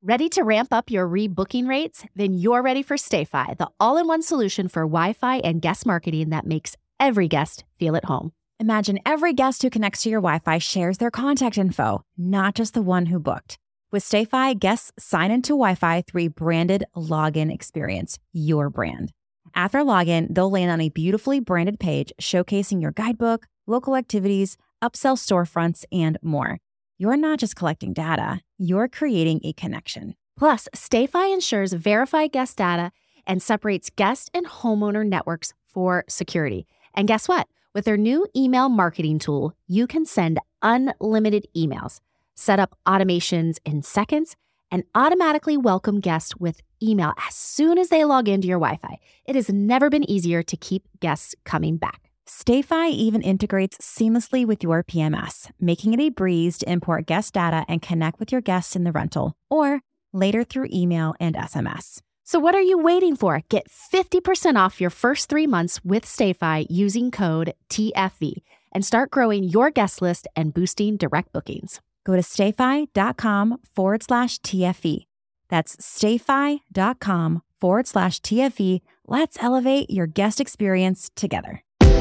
Ready to ramp up your rebooking rates? Then you're ready for StayFi, the all-in-one solution for Wi-Fi and guest marketing that makes every guest feel at home. Imagine every guest who connects to your Wi-Fi shares their contact info, not just the one who booked. With StayFi, guests sign into Wi-Fi through a branded login experience, your brand. After login, they'll land on a beautifully branded page showcasing your guidebook, local activities, upsell storefronts, and more. You're not just collecting data, you're creating a connection. Plus, StayFi ensures verified guest data and separates guest and homeowner networks for security. And guess what? With their new email marketing tool, you can send unlimited emails, set up automations in seconds, and automatically welcome guests with email as soon as they log into your Wi-Fi. It has never been easier to keep guests coming back. StayFi even integrates seamlessly with your PMS, making it a breeze to import guest data and connect with your guests in the rental, or later through email and SMS. So what are you waiting for? Get 50% off your first 3 months with StayFi using code TFV and start growing your guest list and boosting direct bookings. Go to stayfi.com/TFE. That's stayfi.com/TFE. Let's elevate your guest experience together.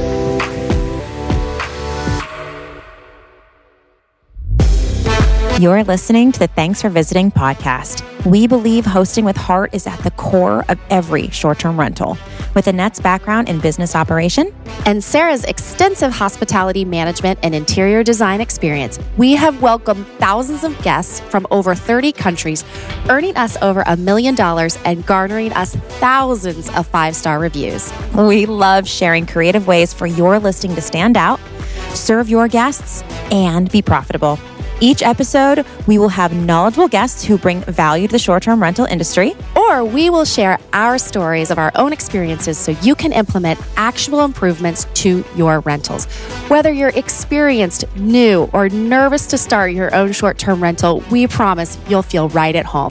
You're listening to the Thanks for Visiting podcast. We believe hosting with heart is at the core of every short-term rental. With Annette's background in business operation and Sarah's extensive hospitality management and interior design experience, we have welcomed thousands of guests from over 30 countries, earning us over $1 million and garnering us thousands of 5-star reviews. We love sharing creative ways for your listing to stand out, serve your guests, and be profitable. Each episode, we will have knowledgeable guests who bring value to the short-term rental industry. Or we will share our stories of our own experiences so you can implement actionable improvements to your rentals. Whether you're experienced, new, or nervous to start your own short-term rental, we promise you'll feel right at home.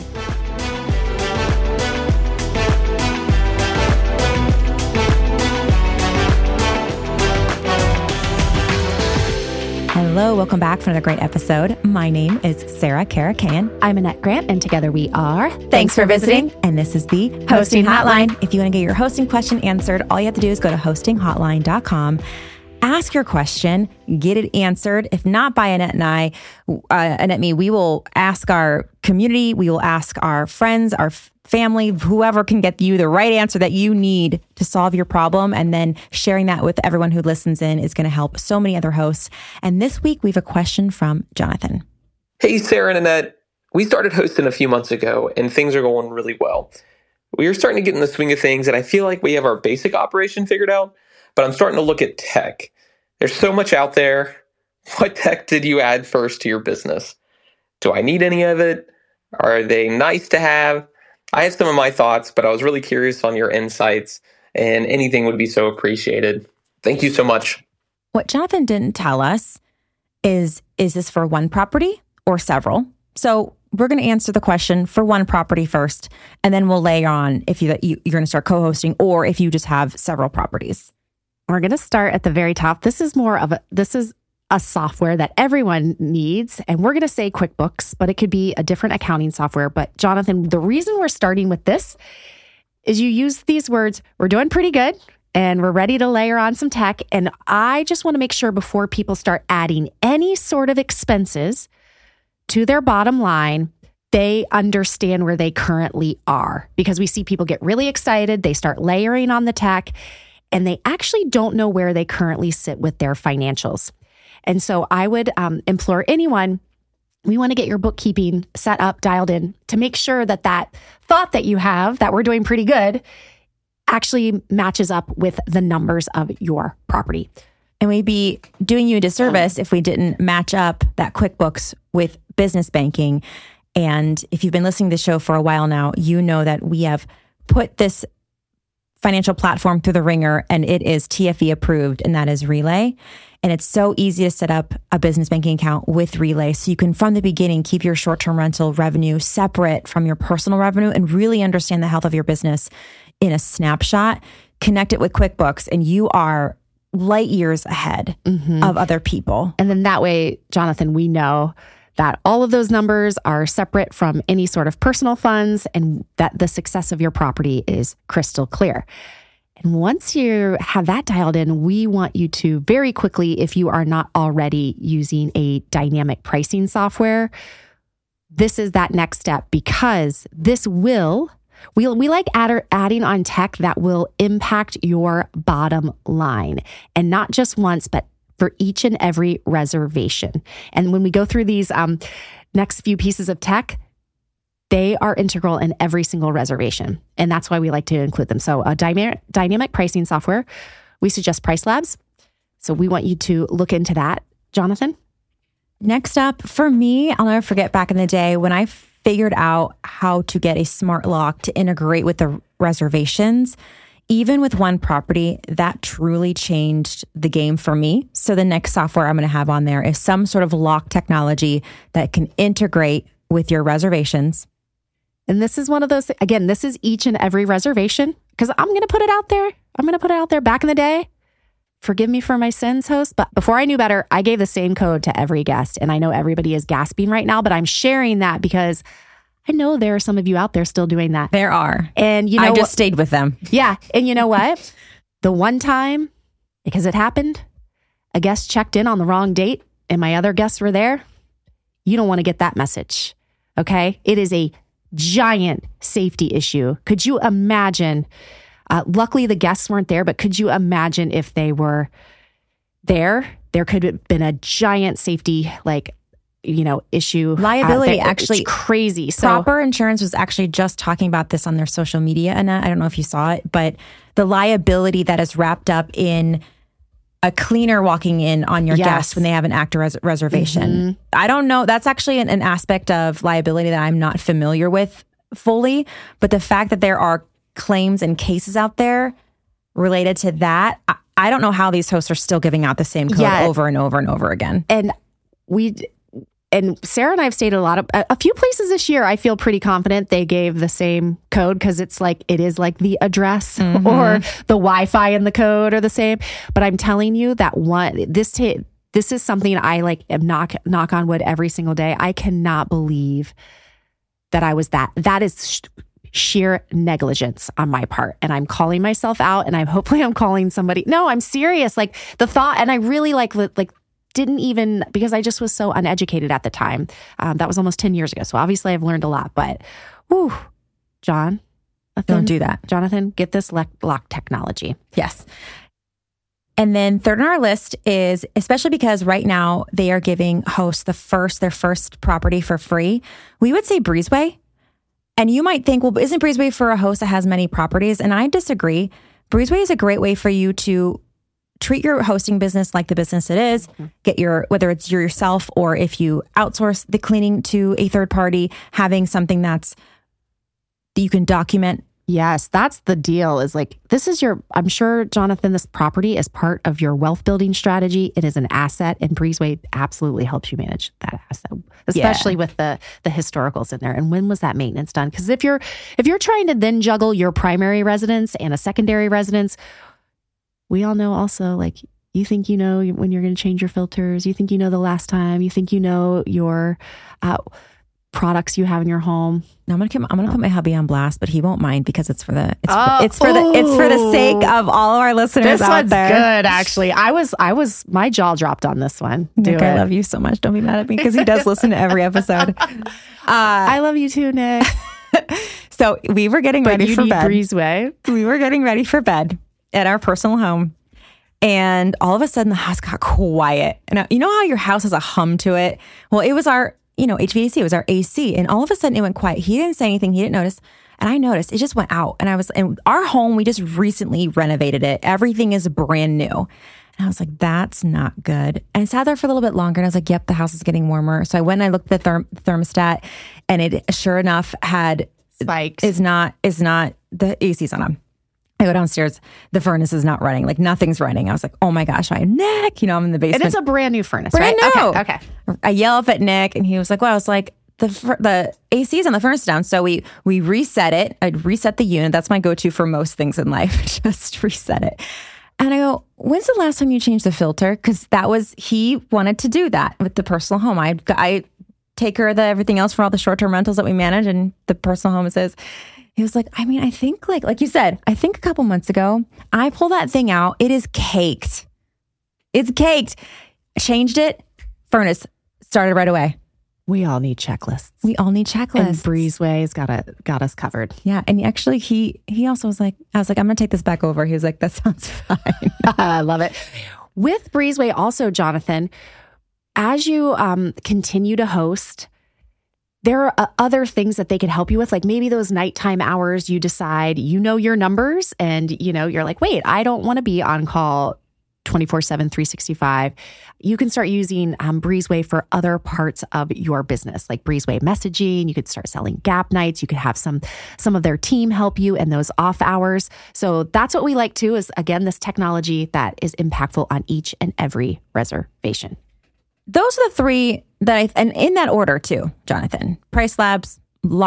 Hello, welcome back for another great episode. My name is Sarah Karakayan. I'm Annette Grant, and together we are Thanks for Visiting. And this is the Hosting Hotline. If you want to get your hosting question answered, all you have to do is go to hostinghotline.com. Ask your question, get it answered. If not by Annette and I, Annette and me, we will ask our community, we will ask our friends, our family, whoever can get you the right answer that you need to solve your problem. And then sharing that with everyone who listens in is going to help so many other hosts. And this week we have a question from Jonathan. Hey, Sarah and Annette. We started hosting a few months ago and things are going really well. We are starting to get in the swing of things and I feel like we have our basic operation figured out, but I'm starting to look at tech. There's so much out there. What tech did you add first to your business? Do I need any of it? Are they nice to have? I have some of my thoughts, but I was really curious on your insights, and anything would be so appreciated. Thank you so much. What Jonathan didn't tell us is this for one property or several? So we're going to answer the question for one property first, and then we'll layer on if you're going to start co-hosting or if you just have several properties. We're going to start at the very top. This is a software that everyone needs. And we're going to say QuickBooks, but it could be a different accounting software. But Jonathan, the reason we're starting with this is you use these words, we're doing pretty good and we're ready to layer on some tech. And I just want to make sure before people start adding any sort of expenses to their bottom line, they understand where they currently are. Because we see people get really excited. They start layering on the tech and they actually don't know where they currently sit with their financials. And so I would implore anyone, we want to get your bookkeeping set up, dialed in to make sure that thought that you have that we're doing pretty good actually matches up with the numbers of your property. And we'd be doing you a disservice if we didn't match up that QuickBooks with business banking. And if you've been listening to the show for a while now, you know that we have put this financial platform through the ringer and it is TFE approved, and that is Relay. And it's so easy to set up a business banking account with Relay. So you can, from the beginning, keep your short-term rental revenue separate from your personal revenue and really understand the health of your business in a snapshot. Connect it with QuickBooks and you are light years ahead of other people. And then that way, Jonathan, we know that all of those numbers are separate from any sort of personal funds and that the success of your property is crystal clear. And once you have that dialed in, we want you to very quickly, if you are not already using a dynamic pricing software, this is that next step, because this we like adding on tech that will impact your bottom line, and not just once, but for each and every reservation. And when we go through these next few pieces of tech, they are integral in every single reservation. And that's why we like to include them. So a dynamic pricing software, we suggest PriceLabs. So we want you to look into that. Jonathan? Next up, for me, I'll never forget back in the day when I figured out how to get a smart lock to integrate with the reservations. Even with one property, that truly changed the game for me. So the next software I'm going to have on there is some sort of lock technology that can integrate with your reservations. And this is one of those, again, this is each and every reservation, because I'm going to put it out there. Back in the day, forgive me for my sins, host, but before I knew better, I gave the same code to every guest. And I know everybody is gasping right now, but I'm sharing that because I know there are some of you out there still doing that. There are. And you know, I just stayed with them. Yeah. And you know what? The one time, because it happened, a guest checked in on the wrong date and my other guests were there. You don't want to get that message. Okay. It is a giant safety issue. Could you imagine? Luckily, the guests weren't there, but could you imagine if they were there? There could have been a giant safety, issue. Liability, actually. It's crazy. So Proper Insurance was actually just talking about this on their social media, Annette. I don't know if you saw it, but the liability that is wrapped up in a cleaner walking in on your guest when they have an active reservation. Mm-hmm. I don't know. That's actually an aspect of liability that I'm not familiar with fully. But the fact that there are claims and cases out there related to that, I don't know how these hosts are still giving out the same code over and over and over again. And Sarah and I have stated a few places this year, I feel pretty confident they gave the same code because it is like the address or the Wi-Fi in the code are the same. But I'm telling you that this is something I am knock on wood every single day. I cannot believe that I was that. That is sheer negligence on my part. And I'm calling myself out, and hopefully I'm calling somebody. No, I'm serious. Like the thought, and I really didn't even, because I just was so uneducated at the time. That was almost 10 years ago. So obviously I've learned a lot, but Jonathan, don't do that. Jonathan, get this lock technology. Yes. And then third on our list is, especially because right now they are giving hosts their first property for free, we would say Breezeway. And you might think, well, isn't Breezeway for a host that has many properties? And I disagree. Breezeway is a great way for you to treat your hosting business like the business it is. Get whether it's yourself or if you outsource the cleaning to a third party, having something that you can document. Yes, that's the deal. I'm sure, Jonathan, this property is part of your wealth building strategy. It is an asset, and Breezeway absolutely helps you manage that asset, especially with the historicals in there. And when was that maintenance done? Because if you're trying to then juggle your primary residence and a secondary residence, we all know also, you think you know when you're going to change your filters. You think you know the last time. You think you know your products you have in your home. No, I'm gonna put my hubby on blast, but he won't mind because it's for the sake of all of our listeners out there. This one's good, actually. My jaw dropped on this one. Nick, I love you so much. Don't be mad at me because he does listen to every episode. I love you too, Nick. So we were getting ready for bed. Breezeway. We were getting ready for bed at our personal home. And all of a sudden the house got quiet. And you know how your house has a hum to it? Well, it was our, HVAC, it was our AC. And all of a sudden it went quiet. He didn't say anything. He didn't notice. And I noticed it just went out. And our home, we just recently renovated it. Everything is brand new. And I was like, that's not good. And I sat there for a little bit longer and I was like, yep, the house is getting warmer. So I went and I looked at the thermostat, and it sure enough had spikes. Is not the AC's on. I go downstairs, the furnace is not running. Nothing's running. I was like, oh my gosh, Nick, I'm in the basement. And it's a brand new furnace, brand right? New. Okay. I yell up at Nick and he was like, well, I was like, the AC's on the furnace down. So we reset it. I'd reset the unit. That's my go-to for most things in life. Just reset it. And I go, when's the last time you changed the filter? Because he wanted to do that with the personal home. I take care of everything else for all the short-term rentals that we manage and the personal home says, he was like, I mean, I think like you said, I think a couple months ago, I pulled that thing out. It is caked. It's caked. Changed it. Furnace started right away. We all need checklists. And Breezeway's got us covered. Yeah. And actually he also was like, I was like, I'm going to take this back over. He was like, that sounds fine. I love it. With Breezeway also, Jonathan, as you continue to host, there are other things that they could help you with. Like maybe those nighttime hours, you decide, your numbers and, you're like, wait, I don't want to be on call 24/7, 365. You can start using Breezeway for other parts of your business, like Breezeway messaging. You could start selling gap nights. You could have some of their team help you in those off hours. So that's what we like too, is again, this technology that is impactful on each and every reservation. Those are the three that and in that order too, Jonathan. Price Labs,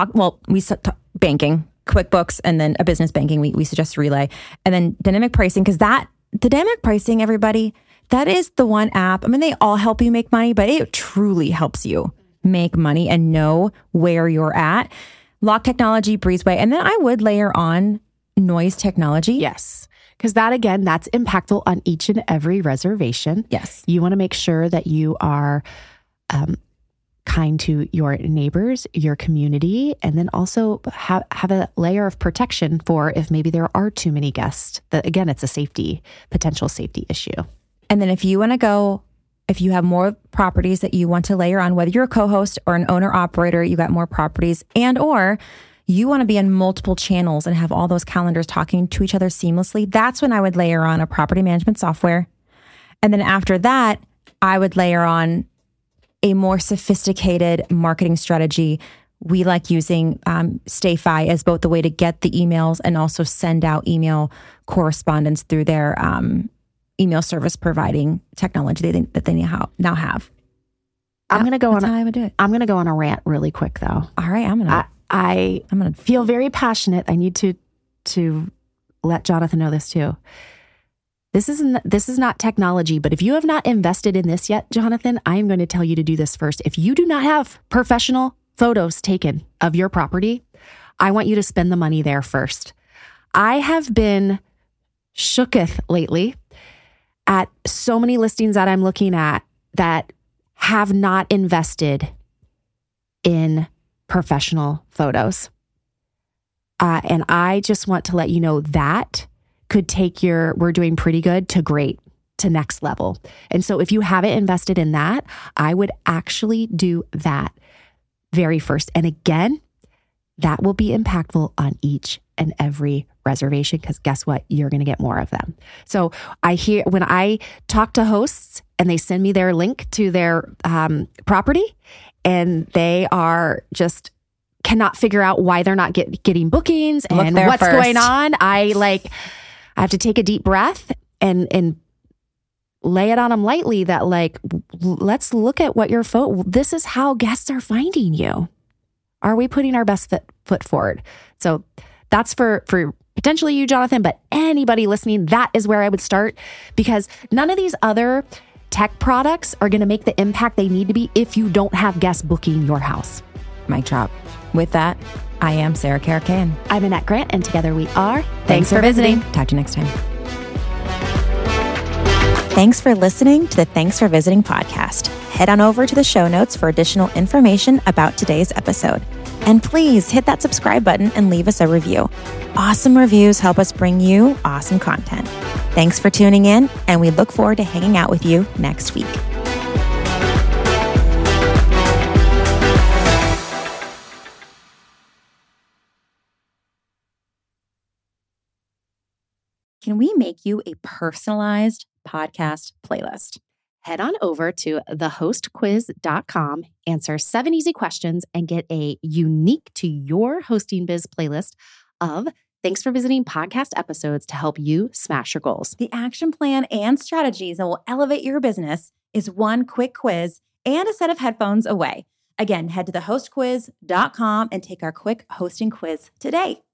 banking, QuickBooks, and then a business banking. We suggest Relay, and then dynamic pricing, because the dynamic pricing, everybody, that is the one app. I mean, they all help you make money, but it truly helps you make money and know where you're at. Lock technology, Breezeway, and then I would layer on noise technology. Yes. Because that, again, that's impactful on each and every reservation. Yes. You want to make sure that you are kind to your neighbors, your community, and then also have a layer of protection for if maybe there are too many guests. That, again, it's a potential safety issue. And then if you have more properties that you want to layer on, whether you're a co-host or an owner-operator, you got more properties, and or you want to be in multiple channels and have all those calendars talking to each other seamlessly, that's when I would layer on a property management software. And then after that, I would layer on a more sophisticated marketing strategy. We like using StayFi as both the way to get the emails and also send out email correspondence through their email service providing technology that they now have. I'm going to go That's how I would do it. I'm going to go on a rant really quick, though. All right, I'm going to feel very passionate. I need to let Jonathan know this too. This is not technology, but if you have not invested in this yet, Jonathan, I am going to tell you to do this first. If you do not have professional photos taken of your property, I want you to spend the money there first. I have been shooketh lately at so many listings that I'm looking at that have not invested in professional photos. And I just want to let you know that could take we're doing pretty good to great to next level. And so if you haven't invested in that, I would actually do that very first. And again, that will be impactful on each and every reservation, because guess what? You're going to get more of them. So when I talk to hosts and they send me their link to their property and they are just cannot figure out why they're not getting bookings and what's going on, I have to take a deep breath and lay it on them lightly that let's look at what this is how guests are finding you. Are we putting our best foot forward? So that's for potentially you, Jonathan, but anybody listening, that is where I would start, because none of these other tech products are going to make the impact they need to be if you don't have guests booking your house. Mic drop. With that, I am Sarah Karakayan. I'm Annette Grant, and together we are Thanks for visiting. Talk to you next time. Thanks for listening to the Thanks for Visiting podcast. Head on over to the show notes for additional information about today's episode. And please hit that subscribe button and leave us a review. Awesome reviews help us bring you awesome content. Thanks for tuning in, and we look forward to hanging out with you next week. Can we make you a personalized podcast playlist? Head on over to thehostquiz.com, answer 7 easy questions, and get a unique to your hosting biz playlist of Thanks for Visiting podcast episodes to help you smash your goals. The action plan and strategies that will elevate your business is one quick quiz and a set of headphones away. Again, head to thehostquiz.com and take our quick hosting quiz today.